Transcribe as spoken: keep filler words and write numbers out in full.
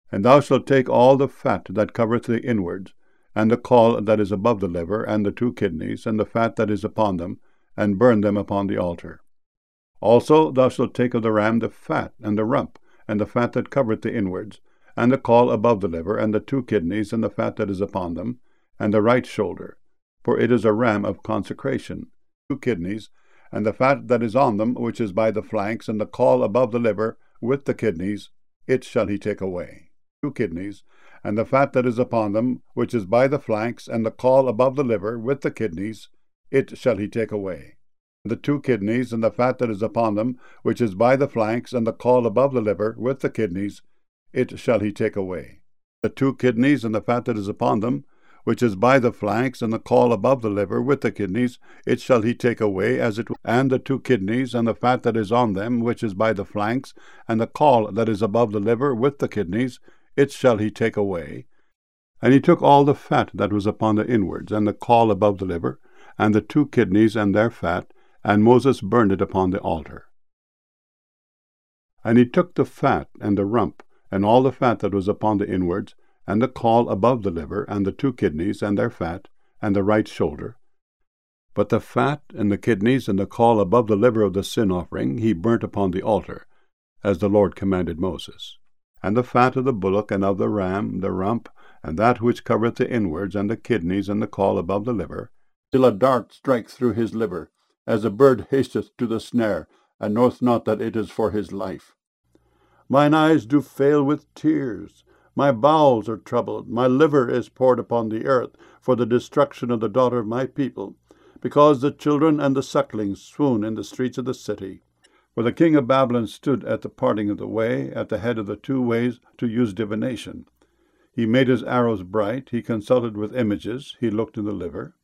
And thou shalt take all the fat that covereth the inwards, and the caul that is above the liver, and the two kidneys, and the fat that is upon them, and burn them upon the altar. Also thou shalt take of the ram the fat, and the rump, and the fat that covereth the inwards, and the caul above the liver, and the two kidneys, and the fat that is upon them, and the right shoulder, for it is a ram of consecration, two kidneys, and the fat that is on them, which is by the flanks, and the caul above the liver, with the kidneys, it shall he take away. Two kidneys, and the fat that is upon them, which is by the flanks, and the caul above the liver, with the kidneys, it shall he take away. The two kidneys, and the fat that is upon them, which is by the flanks, and the caul above the liver, with the kidneys, it shall he take away. The two kidneys, and the fat that is upon them, which is by the flanks, and the caul above the liver, with the kidneys, it shall he take away, as it and the two kidneys, and the fat that is on them, which is by the flanks, and the caul that is above the liver, with the kidneys, it shall he take away. And he took all the fat that was upon the inwards, and the caul above the liver, and the two kidneys and their fat, and Moses burned it upon the altar. And he took the fat and the rump, and all the fat that was upon the inwards, and the caul above the liver, and the two kidneys and their fat, and the right shoulder. But the fat and the kidneys and the caul above the liver of the sin offering he burnt upon the altar, as the Lord commanded Moses. And the fat of the bullock and of the ram, the rump, and that which covereth the inwards, and the kidneys and the caul above the liver, till a dart strike through his liver, as a bird hasteth to the snare, and knoweth not that it is for his life. Mine eyes do fail with tears, my bowels are troubled, my liver is poured upon the earth, for the destruction of the daughter of my people, because the children and the sucklings swoon in the streets of the city. For the king of Babylon stood at the parting of the way, at the head of the two ways, to use divination. He made his arrows bright, he consulted with images, he looked in the liver.